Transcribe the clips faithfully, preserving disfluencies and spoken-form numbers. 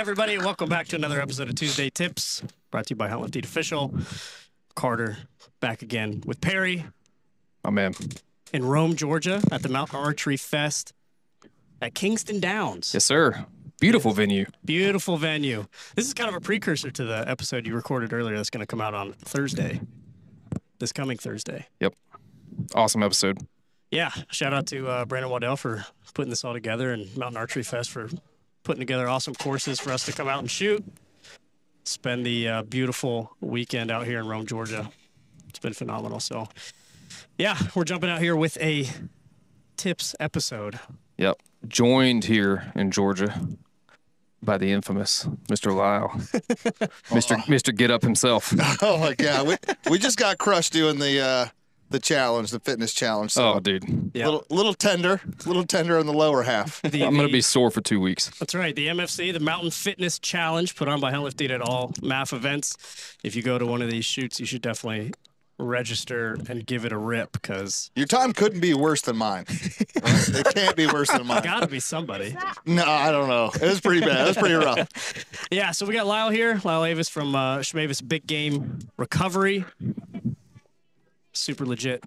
everybody, and welcome back to another episode of Tuesday Tips, brought to you by Hunt Lift Eat Official. Carter back again with Perry. Oh, man. In Rome, Georgia, at the Mountain Archery Fest at Kingston Downs. Yes, sir. Beautiful venue. Beautiful venue. This is kind of a precursor to the episode you recorded earlier that's going to come out on Thursday, this coming Thursday. Yep. Awesome episode. Yeah. Shout out to uh, Brandon Waddell for putting this all together, and Mountain Archery Fest for putting together awesome courses for us to come out and shoot. Spend the uh, beautiful weekend out here in Rome, Georgia. It's been phenomenal. So, yeah, we're jumping out here with a tips episode. Yep. Joined here in Georgia by the infamous Mister Lyle. Mister Oh. Mister Get Up himself. Oh my God, we we just got crushed doing the uh, the challenge, the fitness challenge. So Oh, dude. Yeah. little little tender, little tender in the lower half. The, I'm going to the- be sore for two weeks. That's right. The M F C, the Mountain Fitness Challenge, put on by Hunt Lift Eat at all M A F events. If you go to one of these shoots, you should definitely register and give it a rip, because Your time couldn't be worse than mine. It can't be worse than mine. got to be somebody. No, I don't know. It was pretty bad. It was pretty rough. Yeah, so we got Lyle here, Lyle Avis from uh, Schmavis Big Game Recovery. Super legit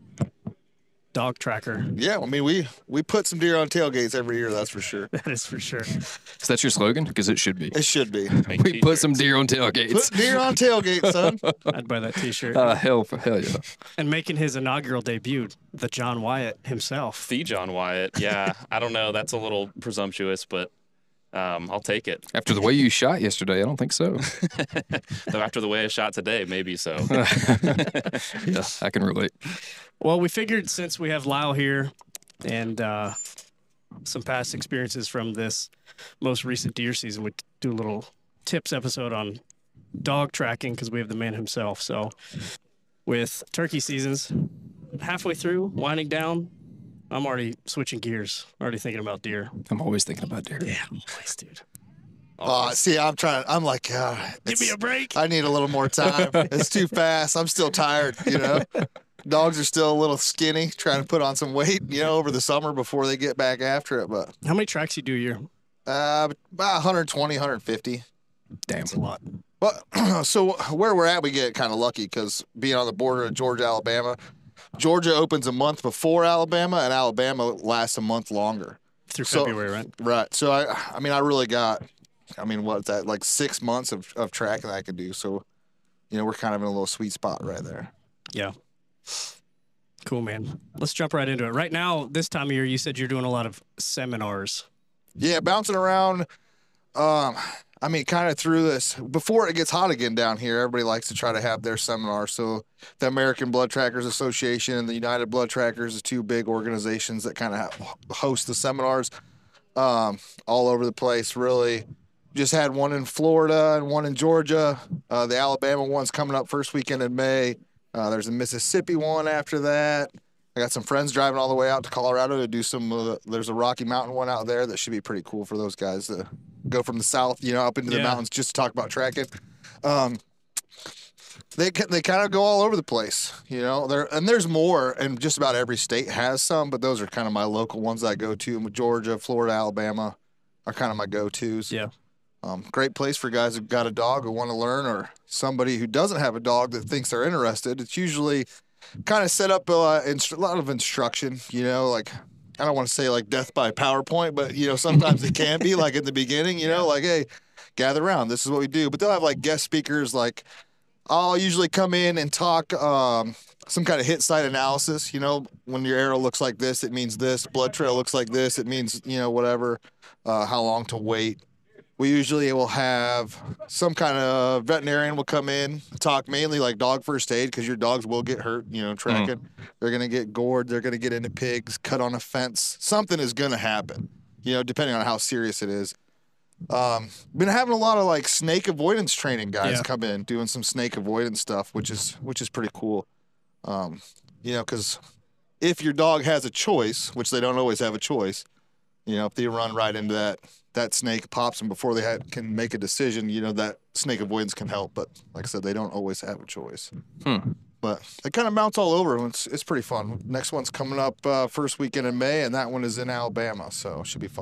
dog tracker. Yeah, I mean we we put some deer on tailgates every year. That's for sure. That is for sure. Is that your slogan? Because it should be. It should be. We put some deer on tailgates. Put deer on tailgate, son. I'd buy that T-shirt. Uh, hell, for hell yeah. And making his inaugural debut, the John Wyatt himself. The John Wyatt. Yeah, I don't know. That's a little presumptuous, but um, I'll take it. After the way you shot yesterday, I don't think so. Though after the way I shot today, maybe so. Yeah, I can relate. Well, we figured since we have Lyle here and uh, some past experiences from this most recent deer season, we'd do a little tips episode on dog tracking, because we have the man himself. So with turkey seasons halfway through, winding down, I'm already switching gears, already thinking about deer. I'm always thinking about deer. Yeah, always, dude. Uh, see, I'm trying. I'm like, uh, Give me a break. I need a little more time. It's too fast. I'm still tired. You know, dogs are still a little skinny, trying to put on some weight. You know, over the summer before they get back after it. But How many tracks you do a year? uh, about one twenty, one fifty. Damn. That's a lot. Well, so where we're at, we get kind of lucky because being on the border of Georgia, Alabama, Georgia opens a month before Alabama, and Alabama lasts a month longer. Through So- February, right? Right. So I, I mean, I really got, I mean, what's that? Like six months of, of tracking that I could do. So, you know, we're kind of in a little sweet spot right there. Yeah. Cool, man. Let's jump right into it. Right now, this time of year, you said you're doing a lot of seminars. Yeah, bouncing around. Um, I mean, kind of through this before it gets hot again down here. Everybody likes to try to have their seminar. So, the American Blood Trackers Association and the United Blood Trackers, the two big organizations that kind of host the seminars, um, all over the place. Really, just had one in Florida and one in Georgia. Uh, the Alabama one's coming up first weekend in May. Uh, there's a Mississippi one after that. I got some friends driving all the way out to Colorado to do some. Uh, there's a Rocky Mountain one out there that should be pretty cool for those guys to go from the south, you know, up into the Yeah. mountains just to talk about tracking. Um, they ca- they kind of go all over the place, you know. There and there's more, and just about every state has some, but those are kind of my local ones that I go to. Georgia, Florida, Alabama are kind of my go-tos. Yeah. Um, great place for guys who've got a dog who want to learn, or somebody who doesn't have a dog that thinks they're interested. It's usually kind of set up uh, inst- a lot of instruction, you know, like I don't want to say like death by PowerPoint, but, you know, sometimes it can be like in the beginning, you know, like, hey, gather around. This is what we do. But they'll have like guest speakers. Like I'll usually come in and talk um, some kind of hit site analysis. You know, when your arrow looks like this, it means this. Blood trail looks like this. It means, you know, whatever, uh, how long to wait. We usually will have some kind of veterinarian will come in, talk mainly like dog first aid, because your dogs will get hurt, you know, tracking. Mm. They're going to get gored. They're going to get into pigs, cut on a fence. Something is going to happen, you know, depending on how serious it is. Um, been having a lot of like snake avoidance training guys Yeah. come in, doing some snake avoidance stuff, which is which is pretty cool. Um, you know, because if your dog has a choice, which they don't always have a choice, you know, if they run right into that, that snake pops them before they had, can make a decision, you know, that snake avoidance can help. But like I said, they don't always have a choice. Hmm. But it kind of mounts all over. It's, it's pretty fun. Next one's coming up uh, first weekend in May, and that one is in Alabama, so it should be fun.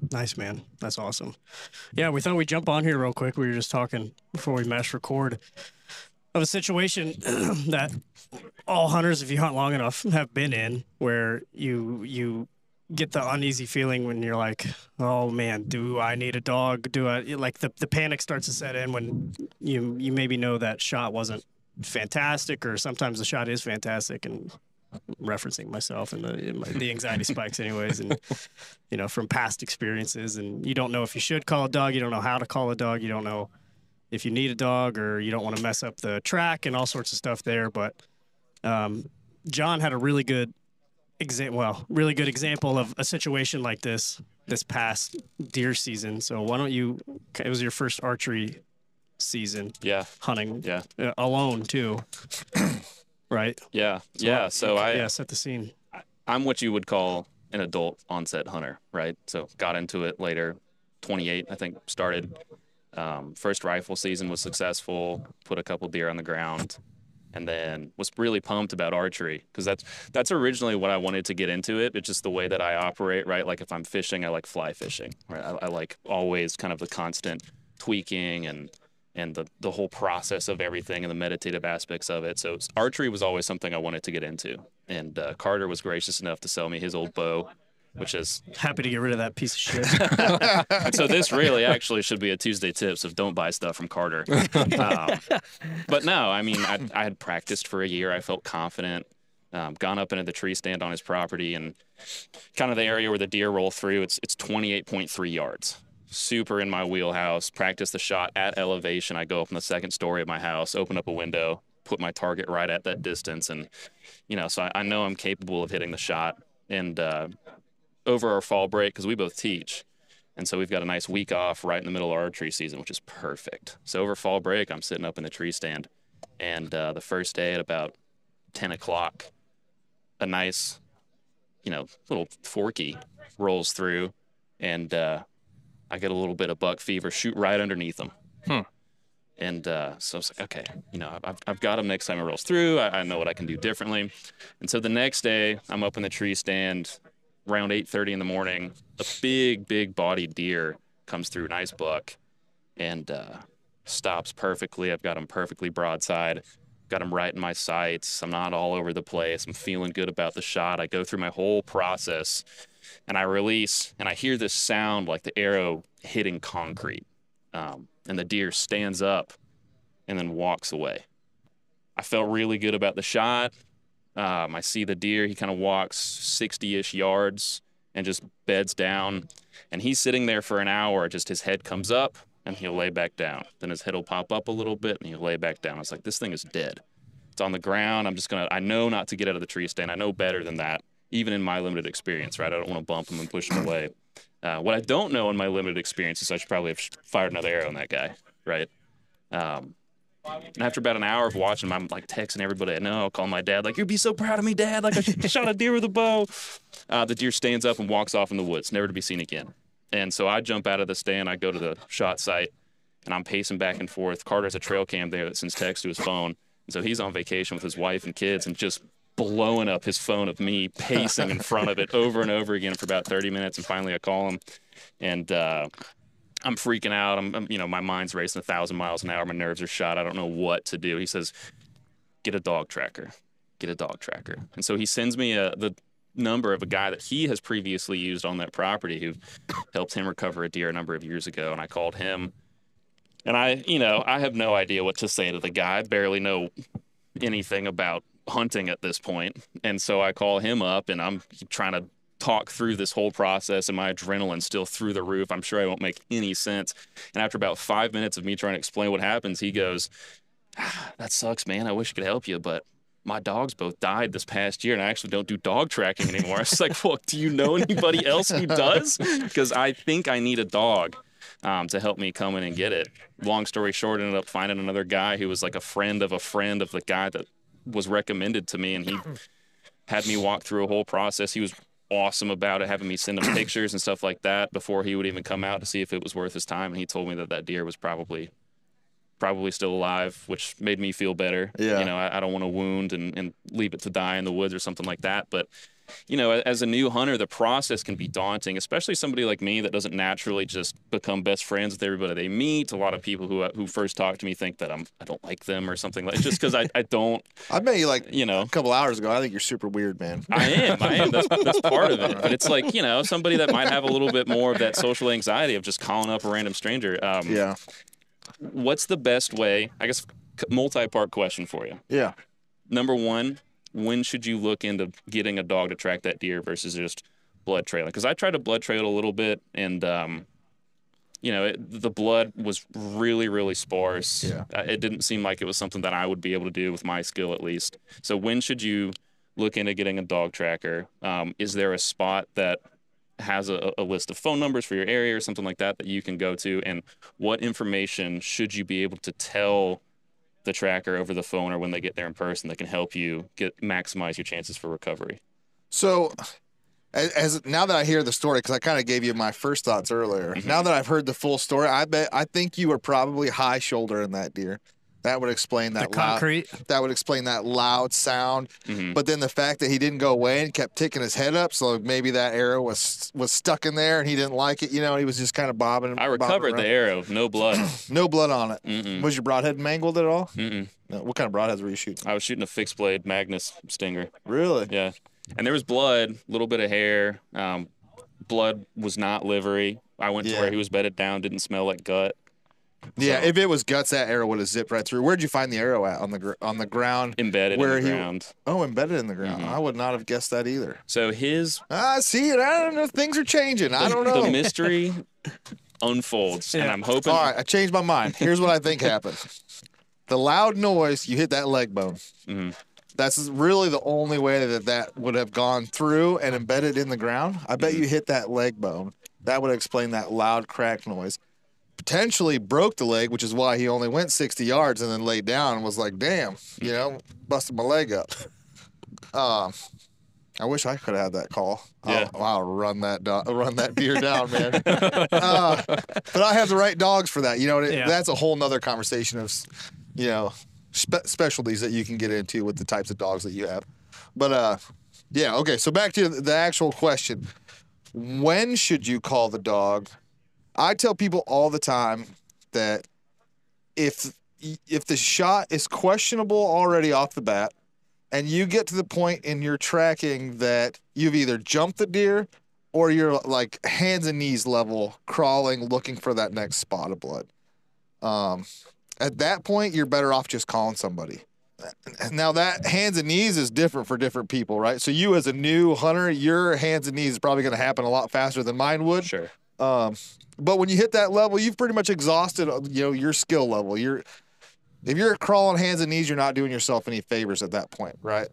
Nice, man. That's awesome. Yeah, we thought we'd jump on here real quick. We were just talking before we mashed record of a situation that all hunters, if you hunt long enough, have been in, where you you get the uneasy feeling when you're like, oh man, do I need a dog? Do I like the the panic starts to set in when you you maybe know that shot wasn't fantastic, or sometimes the shot is fantastic, and referencing myself and the the anxiety spikes anyways, and you know, from past experiences, and you don't know if you should call a dog, you don't know how to call a dog, you don't know if you need a dog, or you don't want to mess up the track and all sorts of stuff there. But um, John had a really good exa- well, really good example of a situation like this this past deer season. So why don't you? It was your first archery season. Yeah. Hunting. Yeah. Uh, alone too. Right. Yeah. Yeah. So I yeah set the scene. I'm what you would call an adult onset hunter, right? So got into it later, twenty-eight, I think, started. Um, first rifle season was successful, put a couple deer on the ground, and then was really pumped about archery because that's that's originally what I wanted to get into it. It's just the way that I operate, right? Like if I'm fishing, I like fly fishing, right? I, I like always kind of the constant tweaking and and the, the whole process of everything and the meditative aspects of it. So archery was always something I wanted to get into. And uh, Carter was gracious enough to sell me his old bow, which is... Happy to get rid of that piece of shit. And so this really actually should be a Tuesday Tips of don't buy stuff from Carter. Um, but no, I mean, I, I had practiced for a year. I felt confident. Um, gone up into the tree stand on his property, and kind of the area where the deer roll through, it's it's twenty-eight point three yards. Super in my wheelhouse. Practice the shot at elevation. I go up in the second story of my house, open up a window, put my target right at that distance. And, you know, so I, I know I'm capable of hitting the shot. And uh, over our fall break, because we both teach, and so we've got a nice week off right in the middle of archery season, which is perfect. So over fall break, I'm sitting up in the tree stand. And uh, the first day at about ten o'clock, a nice, you know, little forky rolls through, and uh, I get a little bit of buck fever, shoot right underneath him. Hmm. And uh, so I was like, okay, you know, I've, I've got him next time it rolls through. I, I know what I can do differently. And so the next day, I'm up in the tree stand around eight thirty in the morning. A big, big bodied deer comes through, nice buck, and uh, stops perfectly. I've got him perfectly broadside. Got him right in my sights. I'm not all over the place. I'm feeling good about the shot. I go through my whole process, and I release, and I hear this sound like the arrow hitting concrete. Um, and the deer stands up and then walks away. I felt really good about the shot. Um, I see the deer. He kind of walks sixty-ish yards and just beds down. And he's sitting there for an hour. Just his head comes up, and he'll lay back down. Then his head will pop up a little bit, and he'll lay back down. I was like, this thing is dead. It's on the ground. I'm just going to – I know not to get out of the tree stand. I know better than that, even in my limited experience, right? I don't want to bump him and push him away. Uh, what I don't know in my limited experience is I should probably have fired another arrow on that guy, right? Um, and after about an hour of watching him, I'm like texting everybody I know, calling my dad, like, you'd be so proud of me, Dad. Like, I shot a deer with a bow. Uh, the deer stands up and walks off in the woods, never to be seen again. And so I jump out of the stand, I go to the shot site, and I'm pacing back and forth. Carter has a trail cam there that sends text to his phone. And so he's on vacation with his wife and kids and just blowing up his phone of me pacing in front of it over and over again for about thirty minutes. And finally I call him, and uh, I'm freaking out. I'm, I'm, you know, my mind's racing a thousand miles an hour. My nerves are shot. I don't know what to do. He says, get a dog tracker, get a dog tracker. And so he sends me a, the number of a guy that he has previously used on that property who helped him recover a deer a number of years ago. And I called him, and I, you know, I have no idea what to say to the guy. I barely know anything about hunting at this point. And so I call him up, and I'm trying to talk through this whole process, and my adrenaline's still through the roof. I'm sure I won't make any sense. And after about five minutes of me trying to explain what happens, he goes, ah, that sucks, man. I wish I could help you, but my dogs both died this past year, and I actually don't do dog tracking anymore. I was like, well, do you know anybody else who does? Because I think I need a dog um, to help me come in and get it. Long story short, I ended up finding another guy who was like a friend of a friend of the guy that was recommended to me, and he had me walk through a whole process. He was awesome about it, having me send him pictures and stuff like that before he would even come out to see if it was worth his time. And he told me that that deer was probably probably still alive, which made me feel better. Yeah. You know, I, I don't want to wound and, and leave it to die in the woods or something like that. But you know, as a new hunter, the process can be daunting, especially somebody like me that doesn't naturally just become best friends with everybody they meet. A lot of people who who first talk to me think that I'm I don't like them or something like just because I, I don't. I met you like you know a couple hours ago. I think you're super weird, man. I am. I am. That's, that's part of it. But it's like, you know, somebody that might have a little bit more of that social anxiety of just calling up a random stranger. Um, Yeah. What's the best way? I guess multi-part question for you. Yeah. Number one, when should you look into getting a dog to track that deer versus just blood trailing? Because I tried to blood trail a little bit, and um, you know, it, the blood was really, really sparse. Yeah. Uh, it didn't seem like it was something that I would be able to do with my skill, at least. So when should you look into getting a dog tracker? Um, is there a spot that has a, a list of phone numbers for your area or something like that that you can go to? And what information should you be able to tell the tracker over the phone or when they get there in person that can help you get maximize your chances for recovery? So, as, as now that I hear the story, because I kind of gave you my first thoughts earlier. Mm-hmm. Now that I've heard the full story, I bet I think you were probably high shoulder in that deer. That would explain that The loud, concrete. that would explain that loud sound. Mhm. But then the fact that he didn't go away and kept ticking his head up, so maybe that arrow was was stuck in there and he didn't like it. You know, he was just kind of bobbing. I bobbing recovered the around. arrow, no blood. No blood on it. Mm-mm. Was your broadhead mangled at all? Mm-mm. No. What kind of broadheads were you shooting? I was shooting a fixed blade Magnus Stinger. Really? Yeah. And there was blood, a little bit of hair. Um, blood was not livery. I went to Yeah. where he was bedded down, didn't smell like gut. Yeah. So- If it was guts, that arrow would have zipped right through. Where'd you find the arrow at? On the gr- on the ground? Embedded Where in the he- ground. Oh, embedded in the ground. Mhm. I would not have guessed that either. So his Ah, see, I don't know. Things are changing. I don't know. the mystery unfolds, and Yeah. I'm hoping. All right, I changed my mind. Here's what I think happened. The loud noise, you hit that leg bone. Mhm. That's really the only way that that would have gone through and embedded in the ground. I bet you hit that leg bone. That would explain that loud crack noise. Potentially broke the leg, which is why he only went sixty yards and then laid down and was like, damn, you know, busted my leg up. Um, I wish I could have had that call. Yeah. I'll, I'll run that do- run that deer down, man. uh, but I have the right dogs for that. You know, it, Yeah. that's a whole nother conversation of, you know, spe- specialties that you can get into with the types of dogs that you have. But uh, yeah, okay. So back to the actual question: when should you call the dog? I tell people all the time that if if the shot is questionable already off the bat, and you get to the point in your tracking that you've either jumped the deer or you're like hands and knees level crawling looking for that next spot of blood. Um, at that point, you're better off just calling somebody. Now that hands and knees is different for different people, right? So you as a new hunter, your hands and knees is probably going to happen a lot faster than mine would. Sure. Um, but when you hit that level, you've pretty much exhausted, you know, your skill level. You're if you're crawling hands and knees, you're not doing yourself any favors at that point, right?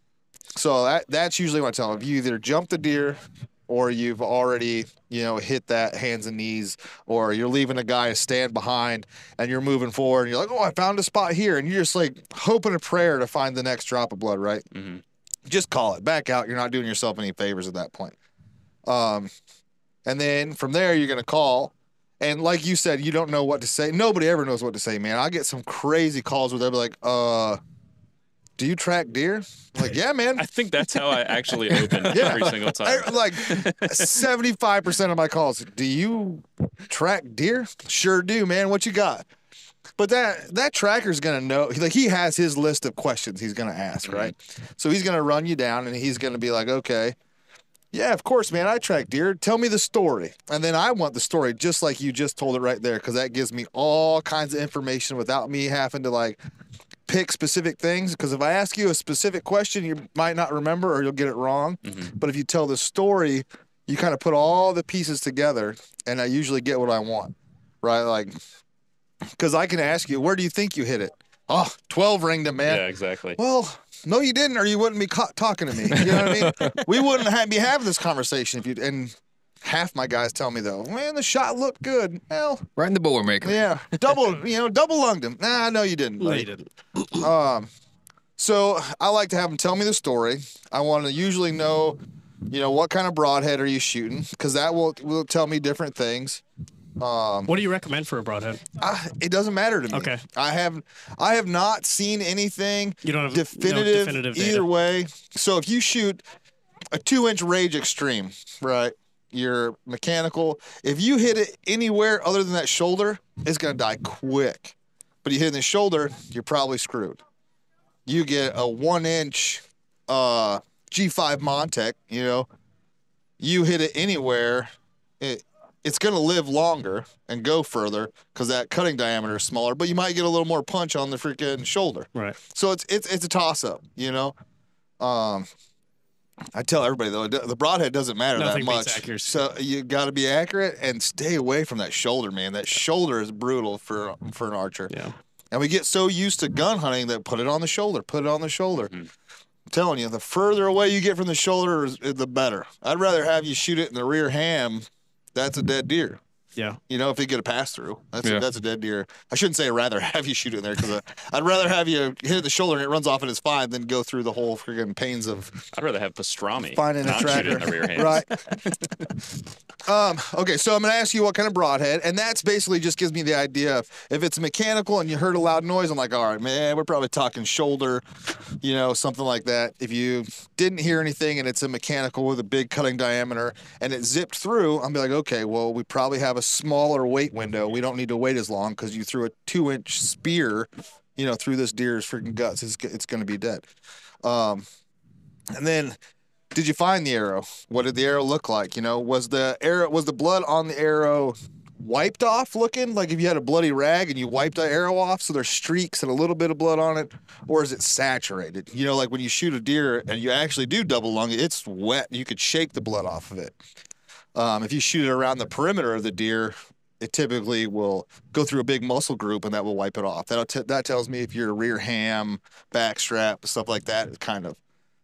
So that that's usually what I tell them. You either jump the deer or you've already, you know, hit that hands and knees, or you're leaving a guy stand behind and you're moving forward and you're like, oh, I found a spot here. And you're just like hoping a prayer to find the next drop of blood, right? Mm-hmm. Just call it. Back out. You're not doing yourself any favors at that point. Um, and then from there, you're going to call. And like you said, you don't know what to say. Nobody ever knows what to say, man. I get some crazy calls where they'll be like, uh, do you track deer? I'm like, yeah, man. I think that's how I actually open Yeah. every single time. I, like seventy-five percent of my calls, do you track deer? Sure do, man. What you got? But that that tracker's gonna know. Like he has his list of questions he's gonna ask, right? So he's gonna run you down, and he's gonna be like, okay, yeah, of course, man. I track deer. Tell me the story, and then I want the story just like you just told it right there, because that gives me all kinds of information without me having to like pick specific things. Because if I ask you a specific question, you might not remember or you'll get it wrong. Mm-hmm. But if you tell the story, you kind of put all the pieces together, and I usually get what I want, right? Like, because I can ask you, where do you think you hit it? Oh, twelve ringed him, man. Yeah, exactly. Well, no, you didn't, or you wouldn't be ca- talking to me. You know what I mean? We wouldn't ha- be having this conversation if you. And half my guys tell me though, man, the shot looked good. Well, Right in the Boilermaker. yeah, double, you know, double lunged him. Nah, no, you didn't. No, buddy. you didn't. Um, so I like to have them tell me the story. I want to usually know, you know, what kind of broadhead are you shooting, because that will will tell me different things. Um, What do you recommend for a broadhead? I, it doesn't matter to me. Okay. I have I have not seen anything You don't have definitive, no definitive data. either way. So if you shoot, a two inch Rage Extreme, right? Your mechanical. If you hit it anywhere other than that shoulder, it's gonna die quick. But you hit it in the shoulder, you're probably screwed. You get a one inch uh, G five Montec, you know, you hit it anywhere, it, it's going to live longer and go further because that cutting diameter is smaller, but you might get a little more punch on the freaking shoulder. Right. So it's it's it's a toss-up, you know. Um, I tell everybody, though, the broadhead doesn't matter Nothing that beats much. accuracy. So you got to be accurate and stay away from that shoulder, man. That shoulder is brutal for for an archer. Yeah. And we get so used to gun hunting that put it on the shoulder, put it on the shoulder. Mm-hmm. I'm telling you, the further away you get from the shoulder, is, the better. I'd rather have you shoot it in the rear ham. That's a dead deer. Yeah. You know, if you get a pass through, that's Yeah. a, that's a dead deer. I shouldn't say rather have you shoot it in there because I'd rather have you hit it the shoulder and it runs off and it's fine than go through the whole freaking pains of I'd rather have pastrami. finding a not shoot it tracker. in the rear hands. Right. um, okay, so I'm going to ask you what kind of broadhead, and that's basically just gives me the idea of if it's mechanical and you heard a loud noise, I'm like, all right, man, we're probably talking shoulder, you know, something like that. If you didn't hear anything and it's a mechanical with a big cutting diameter and it zipped through, I'm be like, okay, well, we probably have a smaller weight window. We don't need to wait as long because you threw a two-inch spear, you know, through this deer's freaking guts. It's, it's going to be dead. Um, and then, did you find the arrow? What did the arrow look like? You know, was the arrow was the blood on the arrow wiped off looking like if you had a bloody rag and you wiped the arrow off so there's streaks and a little bit of blood on it, or is it saturated? You know, like when you shoot a deer and you actually do double lung, it's wet. You could shake the blood off of it. Um, if you shoot it around the perimeter of the deer, it typically will go through a big muscle group and that will wipe it off. That'll t- that tells me if you're a rear ham, back strap, stuff like that, kind of.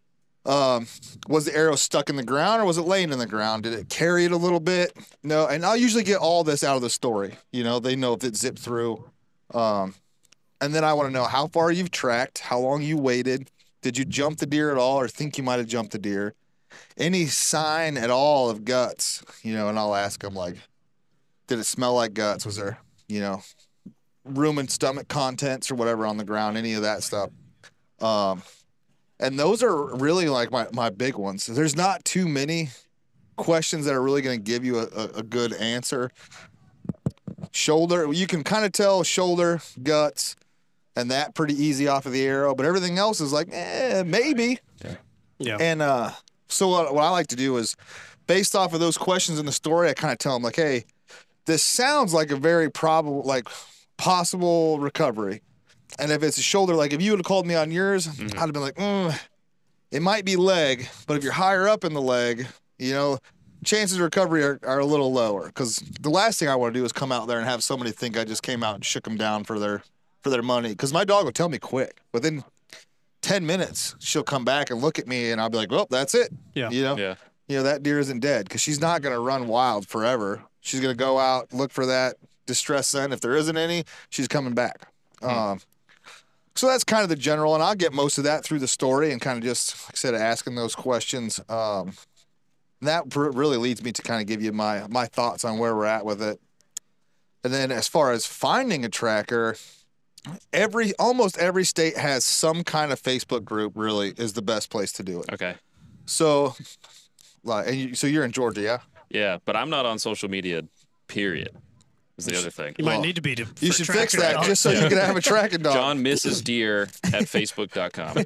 Um, was the arrow stuck in the ground or was it laying in the ground? Did it carry it a little bit? No, and I'll usually get all this out of the story. You know, they know if it zipped through. Um, and then I want to know how far you've tracked, how long you waited. Did you jump the deer at all or think you might have jumped the deer? Any sign at all of guts, you know, and I'll ask them like, did it smell like guts? Was there, you know, room and stomach contents or whatever on the ground, any of that stuff? Um, and those are really like my, my big ones. There's not too many questions that are really going to give you a, a, a good answer. Shoulder, you can kind of tell shoulder, guts, and that pretty easy off of the arrow, but everything else is like, eh, maybe. Yeah. And uh, so what, what I like to do is, based off of those questions in the story, I kind of tell them like, hey, this sounds like a very probable, like possible recovery. And if it's a shoulder, like if you would have called me on yours, mm-hmm. I'd have been like, mm, it might be leg, but if you're higher up in the leg, you know, chances of recovery are, are a little lower. Because the last thing I want to do is come out there and have somebody think I just came out and shook them down for their for their money. Because my dog will tell me quick. Within ten minutes, she'll come back and look at me, and I'll be like, well, that's it. Yeah. You know? Yeah. You know, that deer isn't dead because she's not going to run wild forever. She's going to go out, look for that distress scent. If there isn't any, she's coming back. Hmm. Um, so that's kind of the general, and I'll get most of that through the story and kind of just, like I said, asking those questions. Um, that pr- really leads me to kind of give you my, my thoughts on where we're at with it. And then as far as finding a tracker, every almost every state has some kind of Facebook group really is the best place to do it. Okay. So, like, and you, so you're in Georgia, yeah? Yeah, but I'm not on social media, period, is the other thing. You might Well, need to be to. You for should fix tracker that dogs. just so you can have a tracking dog. John misses deer at facebook dot com.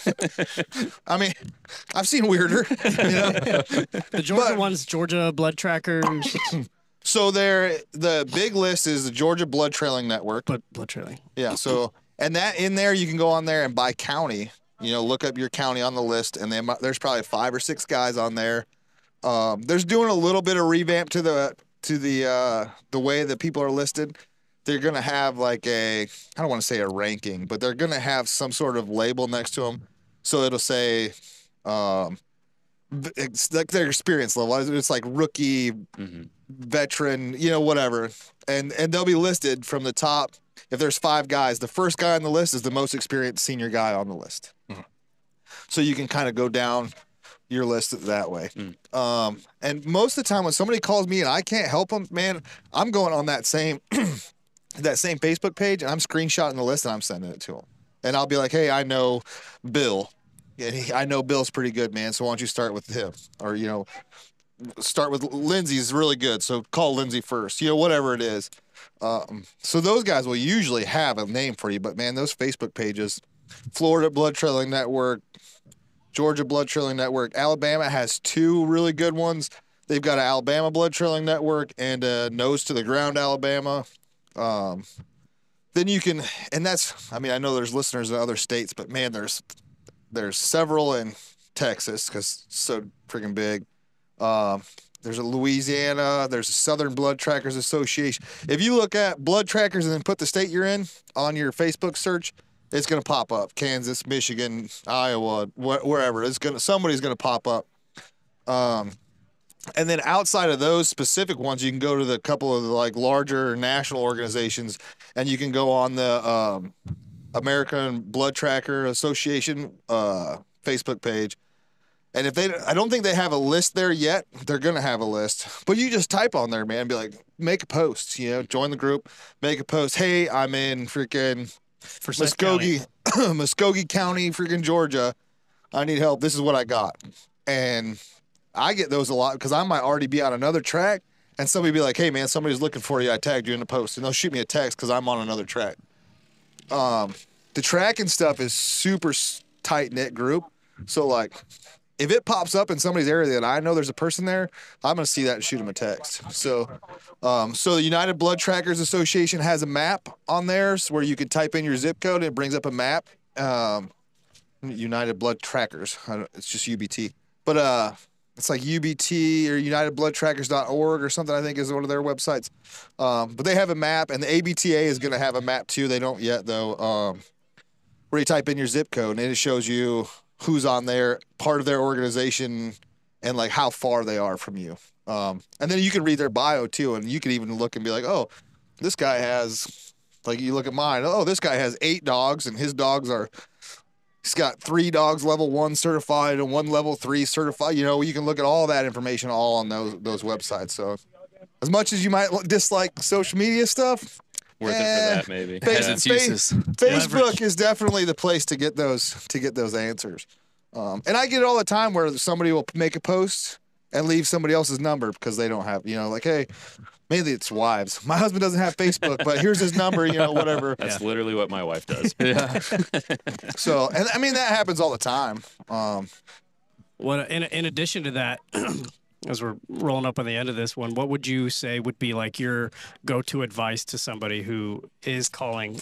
I mean, I've seen weirder. You know? The Georgia But- one's Georgia blood trackers, So there, the big list is the Georgia Blood Trailing Network. but blood trailing. Yeah. So, and that in there, you can go on there and by county, you know, look up your county on the list, and then there's probably five or six guys on there. Um, there's doing a little bit of revamp to the to the uh, the way that people are listed. They're gonna have like a, I don't want to say a ranking, but they're gonna have some sort of label next to them, so it'll say, um, it's like their experience level. It's like rookie, Mm-hmm. veteran, you know, whatever, and and they'll be listed from the top. If there's five guys, the first guy on the list is the most experienced senior guy on the list. Mm-hmm. So you can kind of go down your list that way. Mm. Um, and most of the time when somebody calls me and I can't help them, man, I'm going on that same that same Facebook page and I'm screenshotting the list and I'm sending it to them. And I'll be like, hey, I know Bill. and he, I know Bill's pretty good, man. So why don't you start with him, or you know, start with Lindsay's really good. So call Lindsay first, you know, whatever it is. Um, so those guys will usually have a name for you, but man, those Facebook pages, Florida Blood Trailing Network, Georgia Blood Trailing Network, Alabama has two really good ones. They've got an Alabama Blood Trailing Network and a Nose to the Ground Alabama. Um, then you can, and that's, I mean, I know there's listeners in other states, but man, there's there's several in Texas because it's so freaking big. Um, there's a Louisiana, there's a Southern Blood Trackers Association. If you look at blood trackers and then put the state you're in on your Facebook search, it's going to pop up. Kansas, Michigan, Iowa, wh- wherever. It's going to, somebody's going to pop up. Um, and then outside of those specific ones, you can go to the couple of the, like larger national organizations, and you can go on the um, American Blood Tracker Association uh, Facebook page. And if they, I don't think they have a list there yet. They're gonna have a list, but you just type on there, man. Be like, make a post. You know, join the group, make a post. Hey, I'm in freaking Forsyth County. Muskogee, Muskogee County, freaking Georgia. I need help. This is what I got, and I get those a lot because I might already be on another track, and somebody be like, "Hey, man, somebody's looking for you. I tagged you in the post," and they'll shoot me a text because I'm on another track. Um, the tracking stuff is super tight knit group, so like. If it pops up in somebody's area that I know there's a person there, I'm going to see that and shoot them a text. So, um, so the United Blood Trackers Association has a map on there where you can type in your zip code and it brings up a map. Um, United Blood Trackers. I don't, it's just U B T. But uh, it's like U B T or united blood trackers dot org or something, I think is one of their websites. Um, but they have a map, and the A B T A is going to have a map too. They don't yet, though, um, where you type in your zip code and it shows you who's on there, part of their organization, and like how far they are from you. Um, and then you can read their bio too, and you can even look and be like, oh, this guy has, like you look at mine, oh, this guy has eight dogs, and his dogs are, he's got three dogs level one certified and one level three certified. You know, you can look at all that information all on those those websites. So as much as you might dislike social media stuff, Worth eh, it for that, maybe. Face, Has its face- uses. Facebook Leverage. is definitely the place to get those to get those answers. Um, and I get it all the time where somebody will make a post and leave somebody else's number because they don't have, you know, like, hey, mainly it's wives. My husband doesn't have Facebook, but here's his number, you know, whatever. That's literally what my wife does. Yeah. So, and I mean, that happens all the time. Um, What in in addition to that, as we're rolling up on the end of this one, what would you say would be like your go-to advice to somebody who is calling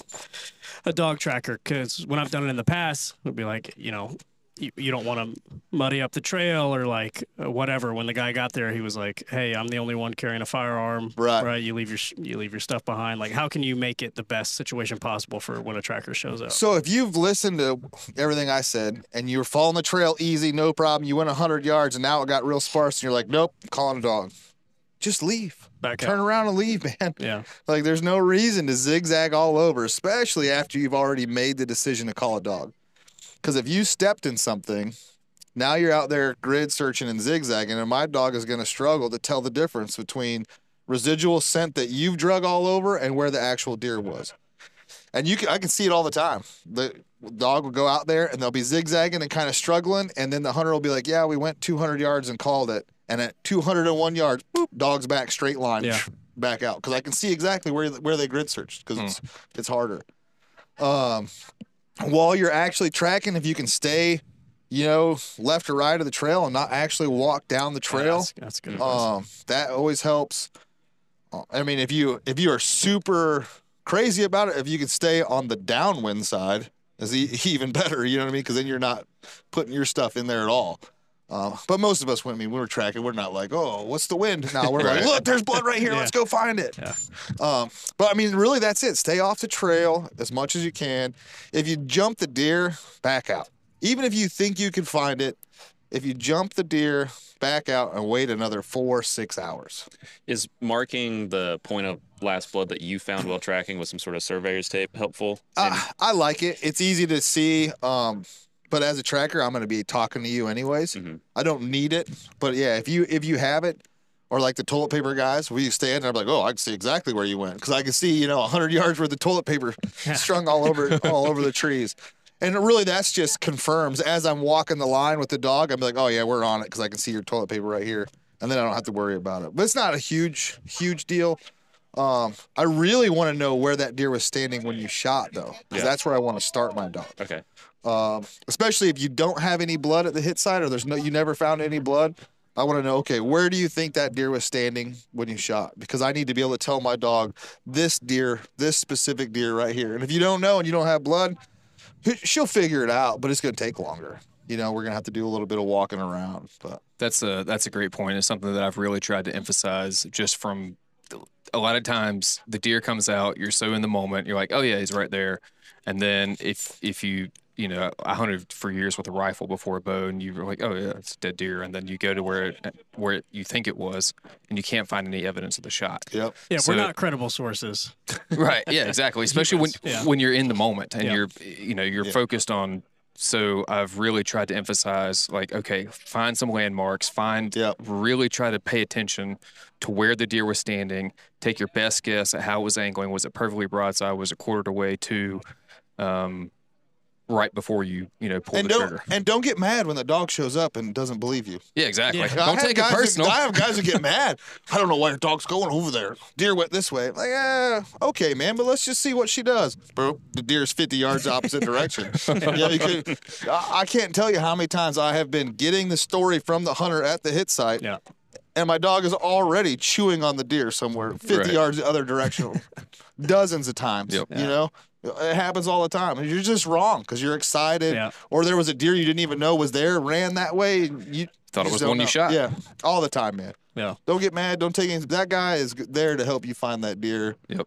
a dog tracker? Because when I've done it in the past, it would be like, you know, you, you don't want to muddy up the trail or like uh, whatever. When the guy got there, he was like, "Hey, I'm the only one carrying a firearm. Right. Right. You leave your sh- you leave your stuff behind. Like, how can you make it the best situation possible for when a tracker shows up?" so if you've listened to everything I said and you were following the trail easy, no problem, you went one hundred yards and now it got real sparse and you're like, nope, I'm calling a dog. Just leave. Back Turn out. around and leave, man. Yeah. Like, there's no reason to zigzag all over, especially after you've already made the decision to call a dog. Because if you stepped in something, now you're out there grid searching and zigzagging, and my dog is going to struggle to tell the difference between residual scent that you've drug all over and where the actual deer was. And you can, I can see it all the time. The dog will go out there and they'll be zigzagging and kind of struggling, and then the hunter will be like, "Yeah, we went two hundred yards and called it." And at two hundred one yards, boop, dog's back straight line, Yeah. back out, because I can see exactly where where they grid searched because it's it's harder. Um, while you're actually tracking, if you can stay, you know, left or right of the trail and not actually walk down the trail, That's, that's good advice. um, that always helps. Uh, I mean, if you if you are super crazy about it, if you can stay on the downwind side, is e- even better. You know what I mean? Because then you're not putting your stuff in there at all. Um, but most of us, when I mean, we were tracking, we're not like, oh, what's the wind? Now we're like, Right. look, there's blood right here. Yeah. Let's go find it. Yeah. Um, but I mean, really, that's it. Stay off the trail as much as you can. If you jump the deer, back out. Even if you think you can find it, if you jump the deer, back out and wait another four, six hours. Is marking the point of last blood that you found while tracking with some sort of surveyor's tape helpful? And- Uh, I like it. It's easy to see. Um, but as a tracker, I'm going to be talking to you anyways. Mhm. I don't need it. But yeah, if you if you have it, or like the toilet paper guys, where you stand and I'm like, oh, I can see exactly where you went because I can see, you know, one hundred yards worth of toilet paper strung all over all over the trees. And really, that's just confirms as I'm walking the line with the dog. I'm like, oh yeah, we're on it because I can see your toilet paper right here, and then I don't have to worry about it. But it's not a huge, huge deal. Um, I really want to know where that deer was standing when you shot, though, because Yeah. that's where I want to start my dog. Okay. Um, especially if you don't have any blood at the hit site, or there's no, you never found any blood. I want to know, okay, where do you think that deer was standing when you shot? Because I need to be able to tell my dog this deer, this specific deer right here. And if you don't know and you don't have blood, she'll figure it out, but it's going to take longer. You know, we're going to have to do a little bit of walking around. But That's a that's a great point. It's something that I've really tried to emphasize just from a lot of times the deer comes out, you're so in the moment, you're like, oh yeah, he's right there. And then if if you you know, I hunted for years with a rifle before a bow, and you were like, oh yeah, it's a dead deer, and then you go to where it, where it, you think it was, and you can't find any evidence of the shot. yep. Yeah, So- we're not credible sources. Right. Yeah. Exactly. Especially when Yeah. when you're in the moment and Yeah. you're you know you're Yeah. focused on. So I've really tried to emphasize, like, okay, find some landmarks, find, Yep. really try to pay attention to where the deer was standing, take your best guess at how it was angling. Was it perfectly broadside? Was it quartered away to, um, right before you, you know, pull And the don't trigger? and don't get mad when the dog shows up and doesn't believe you. Yeah, exactly. Yeah. I Don't have take it guys personal. That, I have guys that get mad. I don't know why your dog's going over there. Deer went this way. Like, eh, okay, man, but let's just see what she does. Bro, the deer's fifty yards opposite direction. Yeah, you could, I, I can't tell you how many times I have been getting the story from the hunter at the hit site, Yeah. and my dog is already chewing on the deer somewhere fifty Right. yards the other direction. Dozens of times. Yep. You know? It happens all the time. And you're just wrong because you're excited. Yeah. Or there was a deer you didn't even know was there, ran that way. and You Thought it just was don't one you know. shot. Yeah, all the time, man. Yeah. Don't get mad. Don't take any. That guy is g- there to help you find that deer. Yep.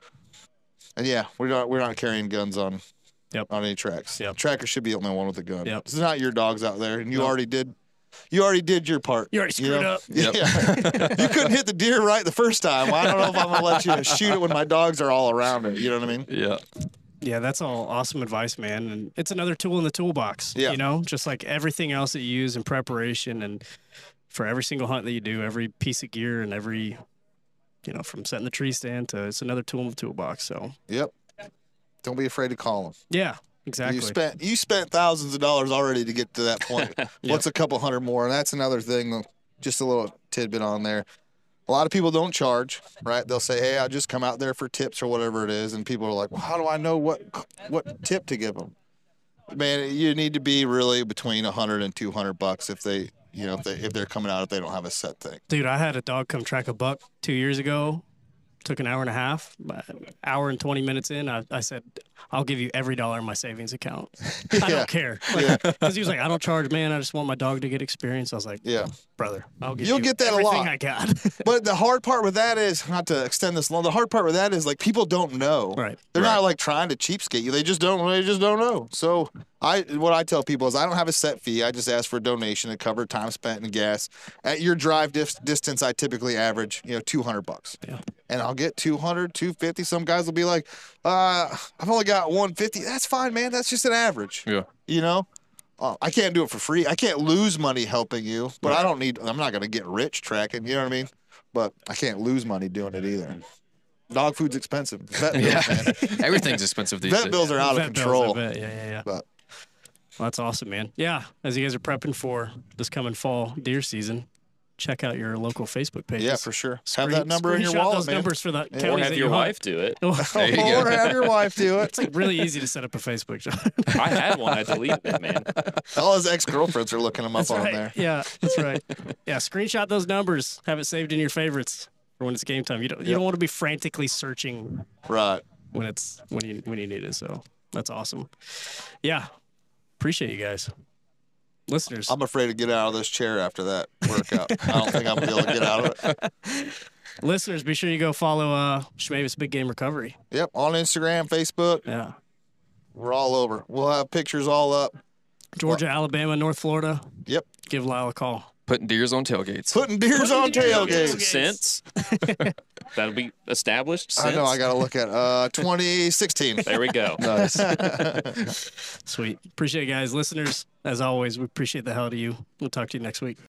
And yeah, we're not we're not carrying guns on Yep. on any tracks. Yep. Tracker should be the only one with a gun. Yep. It's not your dogs out there, and you Nope. already did. You already did your part. You already screwed know? up. Yeah. Yep. You couldn't hit the deer right the first time. Well, I don't know if I'm gonna let you shoot it when my dogs are all around it. You know what I mean? Yeah. Yeah, that's all awesome advice, man. And it's another tool in the toolbox. Yeah. You know, just like everything else that you use in preparation and for every single hunt that you do, every piece of gear and every, you know, from setting the tree stand to it's another tool in the toolbox. So, Yep. Don't be afraid to call them. yeah, exactly. You spent you spent thousands of dollars already to get to that point. What's a couple hundred more? And that's another thing. Just a little tidbit on there. A lot of people don't charge, right? They'll say, "Hey, I just come out there for tips or whatever it is," and people are like, "Well, how do I know what what tip to give them?" Man, you need to be really between a hundred and two hundred bucks if they, you know, if they if they're coming out if they don't have a set thing. Dude, I had a dog come track a buck two years ago. Took an hour and a half. But an hour and twenty minutes in, I, I said, I'll give you every dollar in my savings account. I Yeah. don't care. Because he was like, I don't charge, man. I just want my dog to get experience. I was like, Yeah. brother, I'll give You'll you get that a everything lot. I got. But the hard part with that is not to extend this long. The hard part with that is like people don't know. Right. They're Right. not like trying to cheapskate you. They just don't. They just don't know. So I, what I tell people is I don't have a set fee. I just ask for a donation to cover time spent in gas. At your drive dif- distance, I typically average you know two hundred bucks. Yeah. And I'll get two hundred, two fifty. Some guys will be like, uh, I've only got one fifty. That's fine, man. That's just an average. Yeah. You know. Uh, I can't do it for free. I can't lose money helping you, but I don't need. I'm not going to get rich tracking. You know what I mean? But I can't lose money doing it either. Dog food's expensive. Vet bills, Yeah. man. Everything's expensive these Vet days. bills are out of Vet bills, control. I bet. Yeah, yeah, yeah. But Well, that's awesome, man. Yeah, as you guys are prepping for this coming fall deer season, check out your local Facebook pages. yeah, for sure. Have Screen- that number in your screenshot wallet, those man. numbers for the Yeah. Or counties have that your you hunt. wife do it. There you go. Or have your wife do it. It's like really easy to set up a Facebook. John. I had one. I deleted it, man. All his ex-girlfriends are looking him up That's on right. there. Yeah, that's right. Yeah, screenshot those numbers. Have it saved in your favorites for when it's game time. You don't you Yep. don't want to be frantically searching Right. when it's when you when you need it. So that's awesome. Yeah, appreciate you guys, listeners. I'm afraid to get out of this chair after that workout. I don't think I'm going to be able to get out of it. Listeners, be sure you go follow uh Schmavis Big Game Recovery. Yep, on Instagram, Facebook, Yeah, we're all over. We'll have pictures all up. Georgia, Alabama, North Florida. Yep. Give Lyle a call. Putting deers on tailgates. Putting deers on tailgates. Since that'll be established. I know, since? I got to look at uh, twenty sixteen. There we go. Nice. Sweet. Appreciate you guys, listeners. As always, we appreciate the hell out of you. We'll talk to you next week.